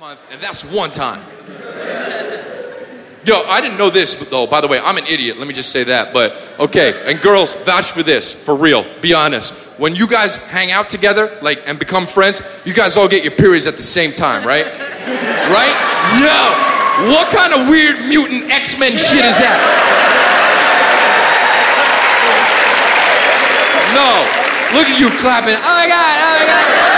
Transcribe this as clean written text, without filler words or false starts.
month, and that's one time. Yo, I didn't know this, though. By the way, I'm an idiot. Let me just say that. But, okay, and girls, vouch for this. For real. Be honest. When you guys hang out together, and become friends, you guys all get your periods at the same time, right? Right? Yo, what kind of weird mutant X-Men shit is that? No. Look at you clapping. Oh, my God. Oh, my God.